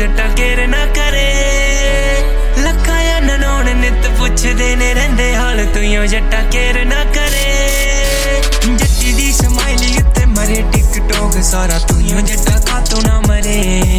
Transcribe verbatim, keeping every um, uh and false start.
जट्टा केर ना करे लखा या ननौन नित पुछदे ने रहिंदे हाल तुइयों जट्टा केर ना करे जट्टी दी स्माइल उत्ते मरे टिकटॉक सारा तुइयों जट्टा कातों ना मरे